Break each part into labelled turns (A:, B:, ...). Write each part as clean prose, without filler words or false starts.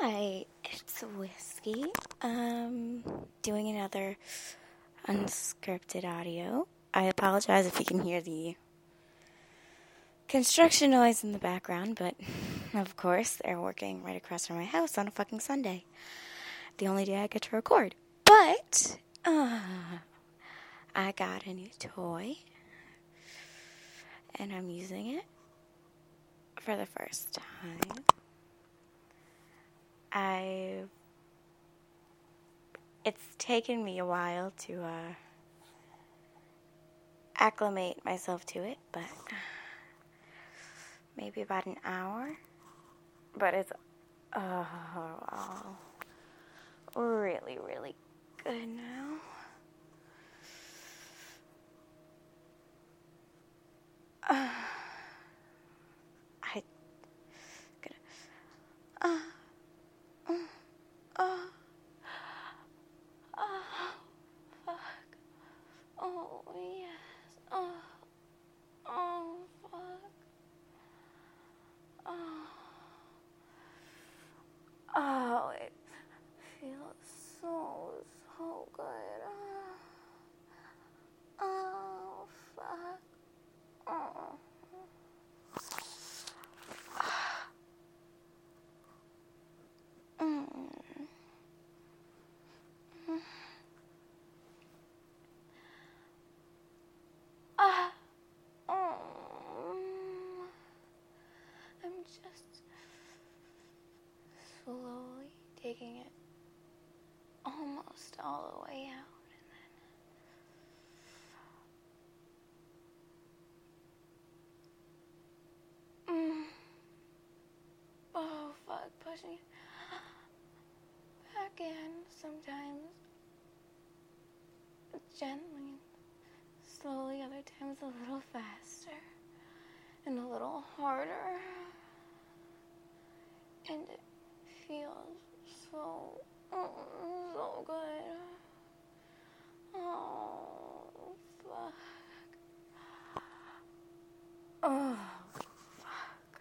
A: Hi, it's Whiskey. Doing another unscripted audio. I apologize if you can hear the construction noise in the background, but of course, they're working right across from my house on a fucking Sunday. The only day I get to record. But, I got a new toy, and I'm using it for the first time. It's taken me a while to, acclimate myself to it, but maybe about an hour. But it's really, really good now. I gonna fuck. Oh yes. Oh fuck. Oh, it feels so good. Oh fuck. Oh. I'm just slowly taking it almost all the way out, and then oh fuck, pushing it back in, sometimes gently, slowly, other times a little faster and a little harder, and it feels so good. Oh fuck. Oh fuck.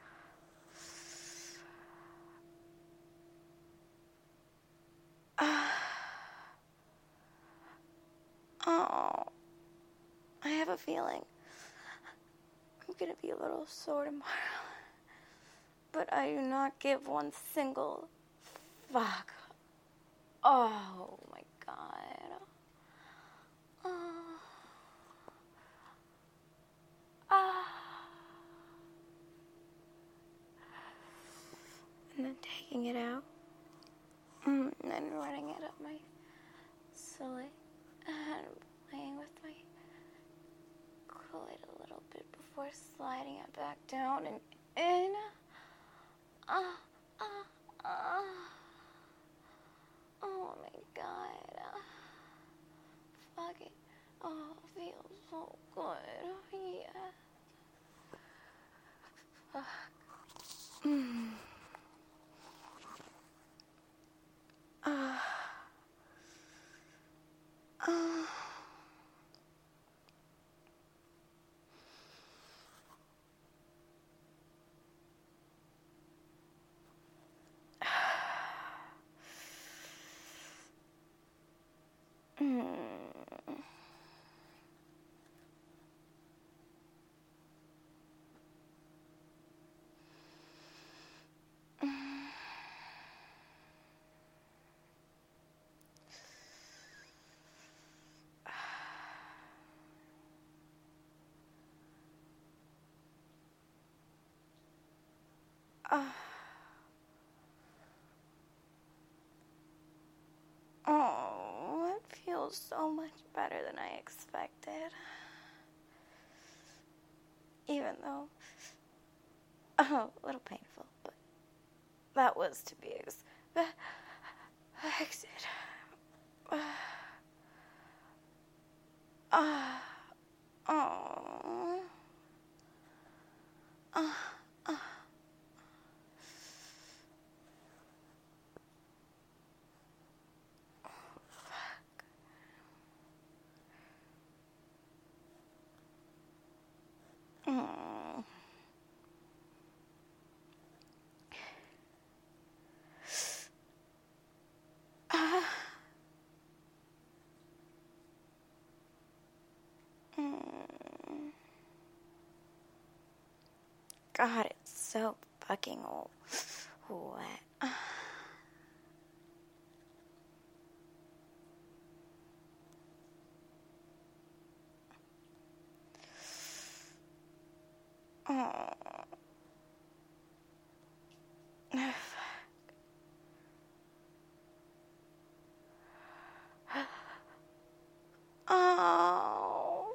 A: Oh, I have a feeling I'm gonna be a little sore tomorrow, but I do not give one single fuck. Oh my god. And then taking it out, and then running it up my slit, and playing with my clit a little bit before sliding it back down and in. Oh my god. Fuck it. Oh, it feels so good. Yeah. Fuck. Oh, it feels so much better than I expected. Even though, a little painful, but that was to be expected. God, it's so fucking wet. Oh. Oh.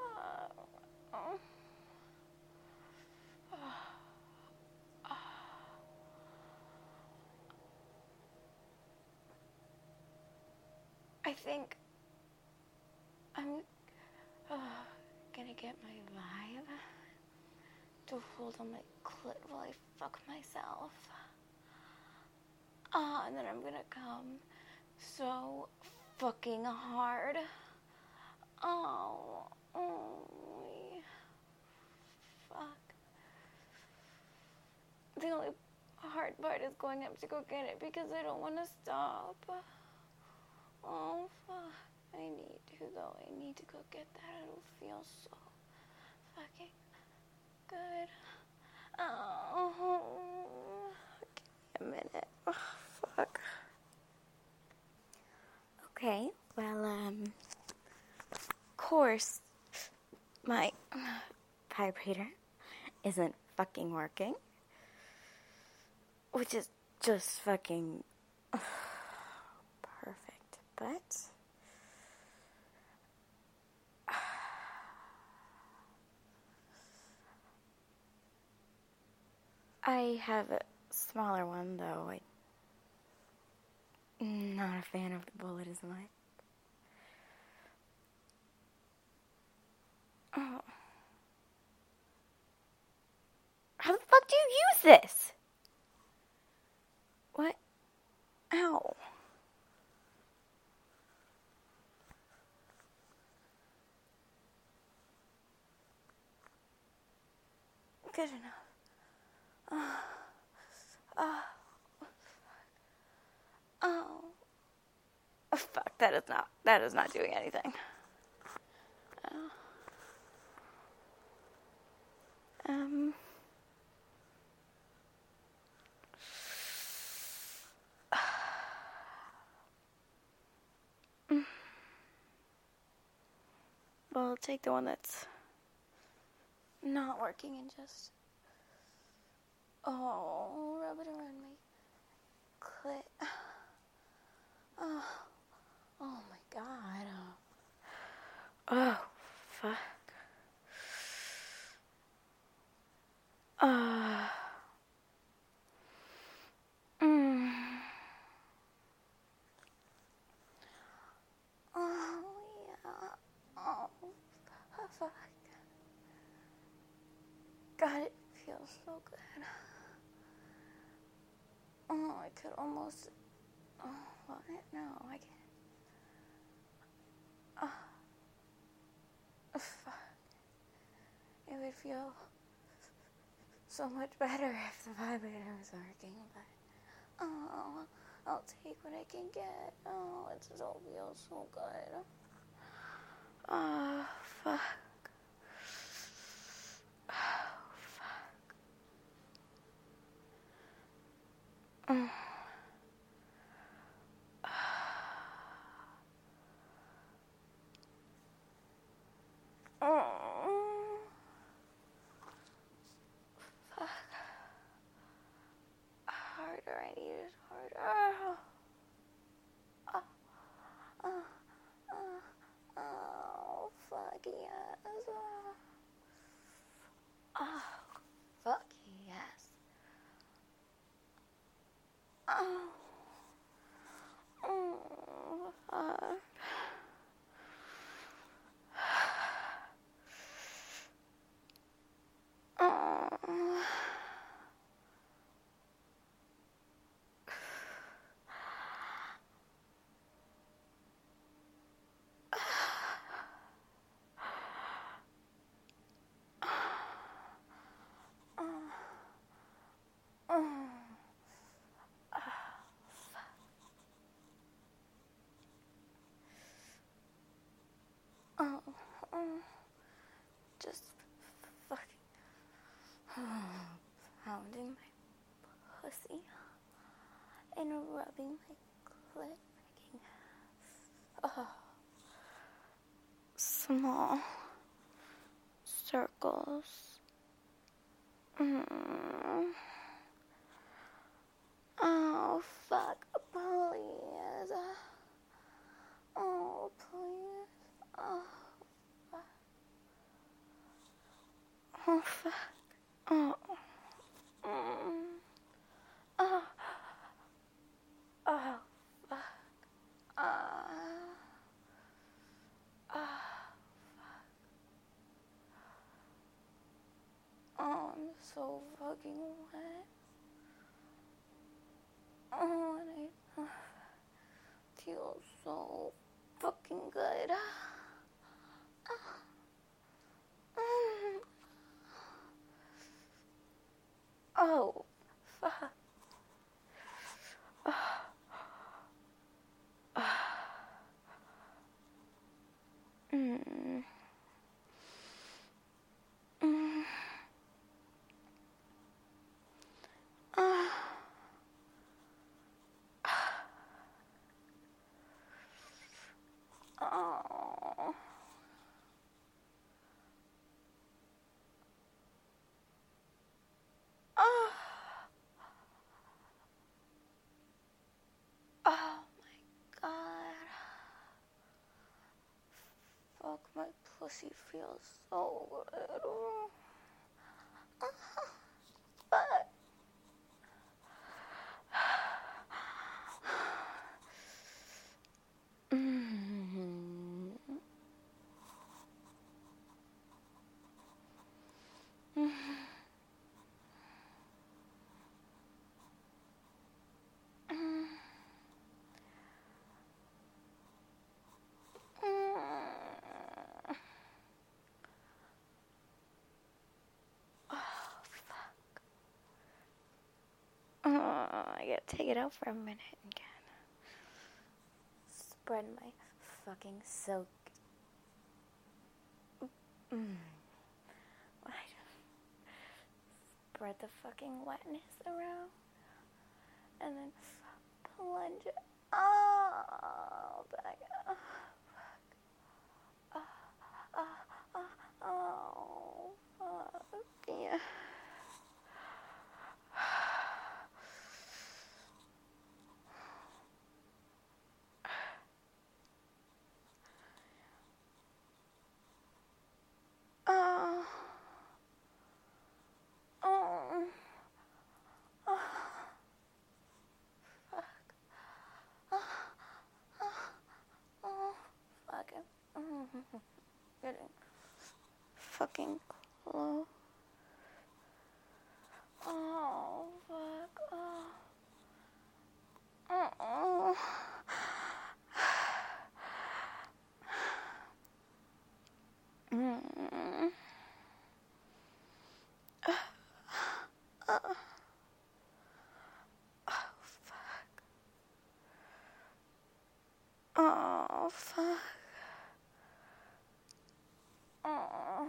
A: I think I'm gonna get my vibe to hold on my clit while I fuck myself. And then I'm gonna come so fucking hard. Oh, fuck. The only hard part is going up to go get it because I don't want to stop. Oh, fuck. I need to, though. I need to go get that. It'll feel so fucking good. Oh, give me a minute. Oh, fuck. Okay, well, of course, my vibrator isn't fucking working. Which is just fucking perfect, but I have a smaller one, though. I'm not a fan of the bullet as much. Oh. How the fuck do you use this? What? Ow. Good enough. Oh. Oh, fuck, that is not doing anything. Oh. Well, I'll take the one that's not working and just rub it around my clit. Oh my god. Oh, fuck. Oh, yeah. Oh, fuck. God, it feels so good. Oh, I could almost... Oh, what? No, I can't. Fuck. It would feel so much better if the vibrator was working, but... I'll take what I can get. Oh, it still feels so good. Oh, fuck. Oh, fuck. Fuck. Harder, I need it harder. Oh, fuck yes. Oh, fuck yes. Oh, fuck. Just fucking and rubbing my clit, making small circles. Oh, fuck, please. Oh, please. Oh, fuck. Oh, fuck. Oh. Oh. Oh, fuck. Oh, I'm so fucking wet. Oh, and I feel so fucking good. Oh, fuck. Mm. Mm. Oh. Oh. Oh my god. Fuck, my pussy feels so good. Fuck. I gotta take it out for a minute again. Spread my fucking silk. Spread the fucking wetness around. And then plunge it. Oh, back. Oh, fuck. Oh, fuck. Yeah. Oh. Oh. Oh. Fuck. Oh. Fuck it. Getting fucking close. Oh, fuck. Oh. Oh. Oh, fuck. Oh.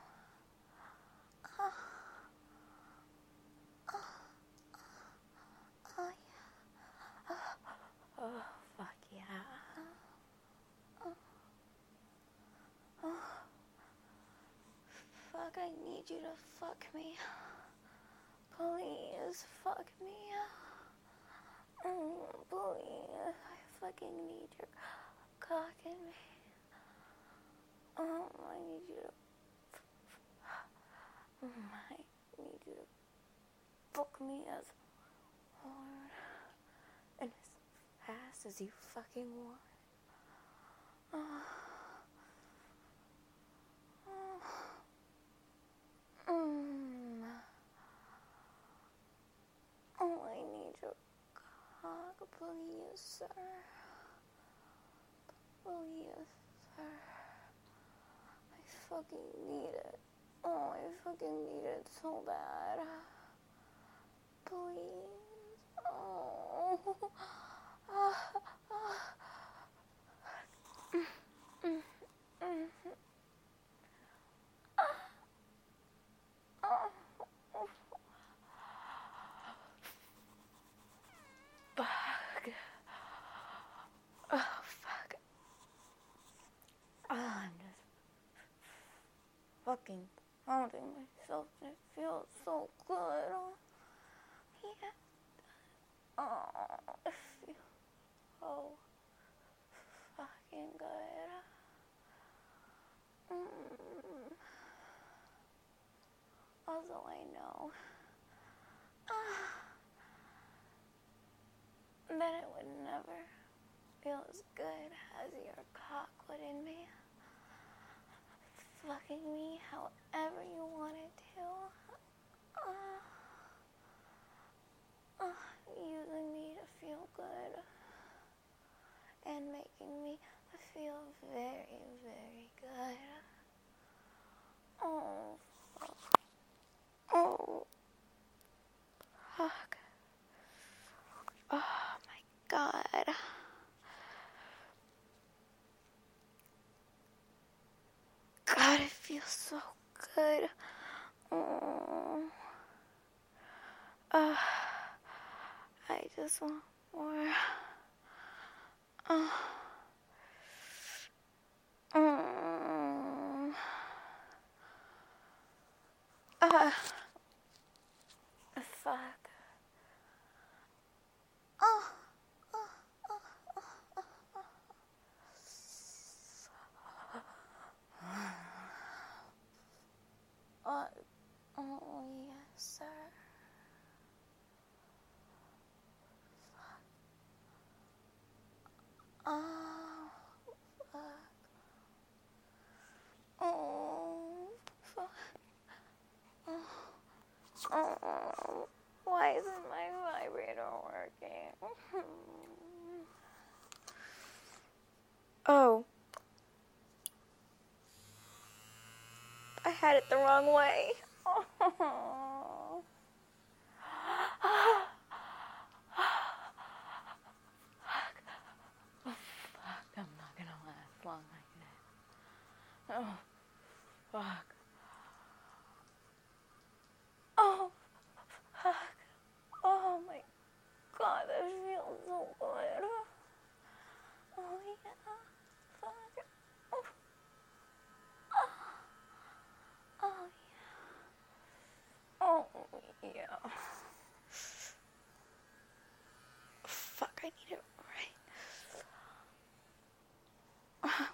A: Oh, yeah. Oh, fuck yeah. Oh. Fuck, I need you to fuck me. Please, fuck me. Please, I fucking need your cock in me. I need you to... I need you to fuck me as hard and as fast as you fucking want. I need your cock, please, sir. Please, sir. I fucking need it. Oh, I fucking need it so bad. Please. Oh. fucking pounding myself and it feels so good. Oh, yeah. Oh, it feels so fucking good. Although I know that it would never feel as good as your cock would in me. Fucking me however you want it to. Using me to feel good. And making me feel very, very good. Oh, fuck. Oh, fuck. Oh, my God. God, it feels so good. Oh. I just want more. Fuck. Oh, yes, sir. Oh, fuck. Oh, fuck. Oh, why isn't my vibrator working? Oh. I had it the wrong way. Oh. Fuck, I'm not gonna last long like that. Oh, fuck. Oh, fuck. Oh my God, that feels so good. Oh yeah, fuck. Oh, oh yeah. Oh yeah. Fuck, I need it right.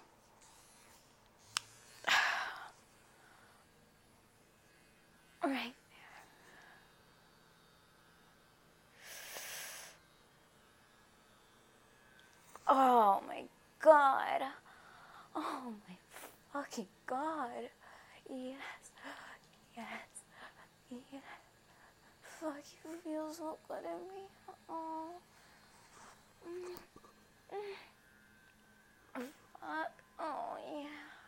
A: Right. Oh my God. Oh my fucking God. Yes. Yes. Yes. Fuck, you feel so good in me. Oh. Fuck. Oh yeah.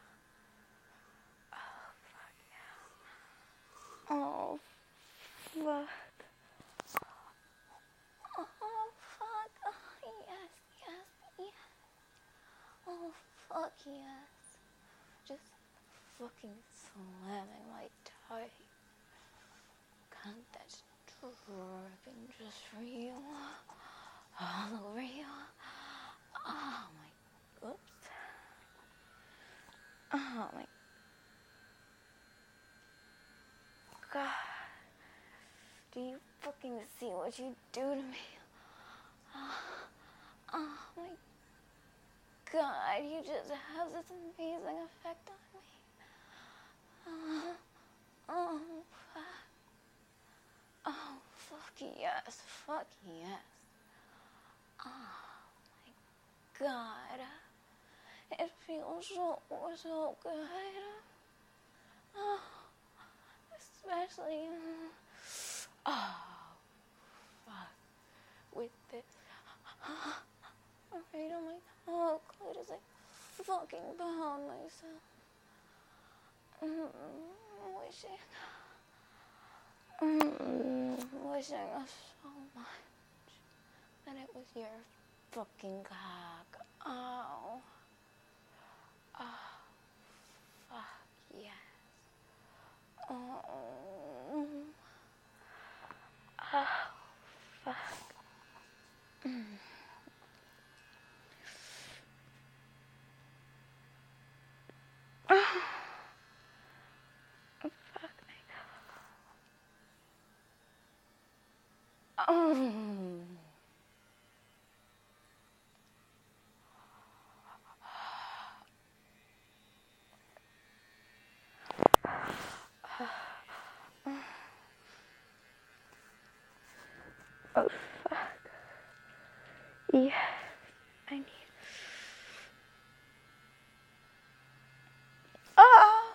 A: Oh fuck. Yeah. Oh fuck. Oh fuck. Oh yes. Yes. Yes. Oh fuck yes. Just fucking slamming my tie. Cunt that's dripping just for you. All over you. Oh my. Oops. Oh my God. Do you fucking see what you do to me? Oh my God. You just have this amazing effect on me. Oh fuck. Oh fuck yes. Fuck yes. Oh my God. It feels so good. Oh, especially, oh, fuck, with this, right on my, oh, God, as I fucking pound myself, wishing so much that it was your fucking cock. Oh, oh, fuck, yes. Oh, oh, fuck. Oh, fuck. Yeah, I need... Oh!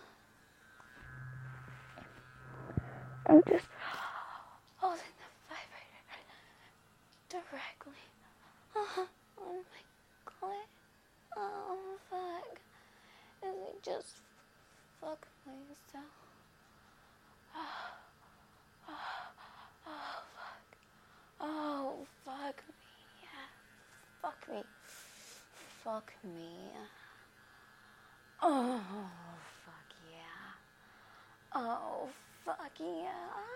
A: I'm just holding the vibrator directly on my clit. Oh, fuck. Is it just fuck myself? Oh, fuck me. Yeah. Fuck me. Fuck me. Oh, fuck yeah. Oh, fuck yeah.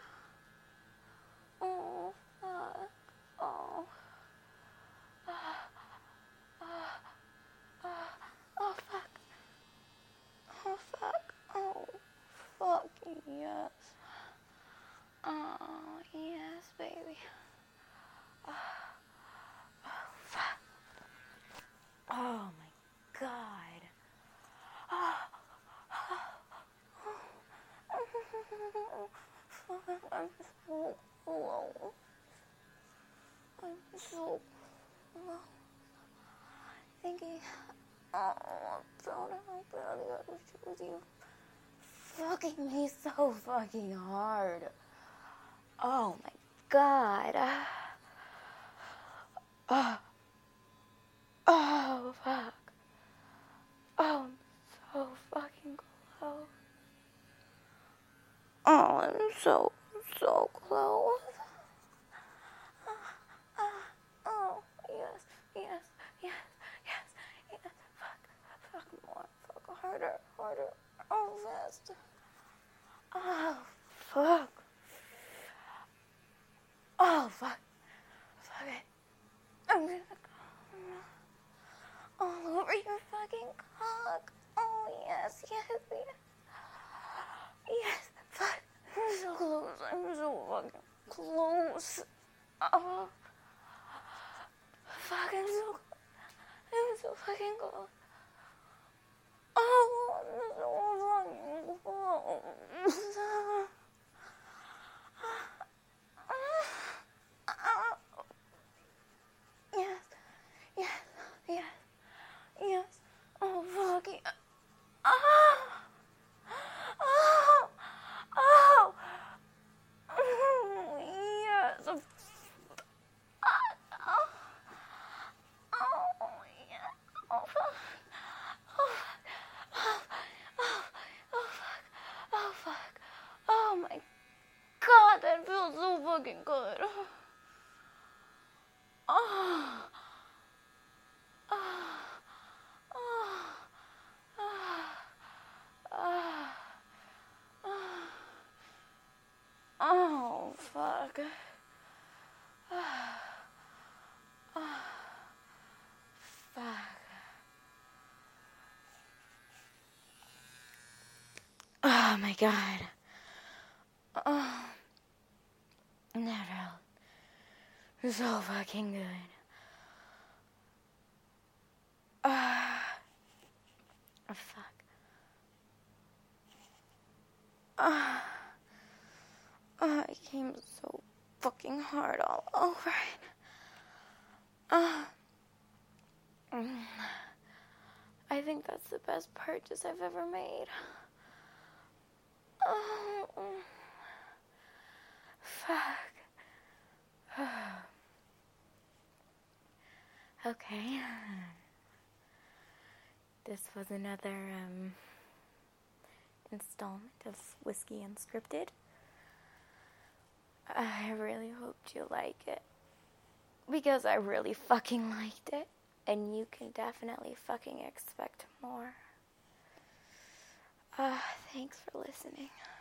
A: Oh, fuck. Oh. Oh, fuck. Oh, fuck. Oh, fuck yes. Oh, yes, baby. Oh, fuck. Oh, my God. Oh, fuck. I'm so low. I'm so low. Thinking, oh, I'm so happy I chose you. Fucking me so fucking hard. Oh my God. Oh, fuck. Oh, I'm so fucking close. Oh, I'm so close. Oh, yes, yes, yes, yes, yes. Fuck more, fuck harder. Oh, faster. Oh, fuck. Oh, fuck. Fuck it. I'm gonna come all over your fucking cock. Oh, yes. Yes, fuck. I'm so close. I'm so fucking close. Oh, fuck. I'm so fucking close. Oh, I'm so fucking close. Yes. Oh, fuck yeah. Oh, oh, yes. Oh, yeah. Oh, fuck. Oh, oh, fuck. Oh, my God, that feels so fucking good. Oh. Oh, fuck. Fuck. Oh, my God. Oh. That felt so fucking good. Oh, fuck. It came so fucking hard all over it. I think that's the best purchase I've ever made. Oh, fuck. Okay. This was another installment of Whiskey Unscripted. I really hoped you liked it, because I really fucking liked it, and you can definitely fucking expect more. Thanks for listening.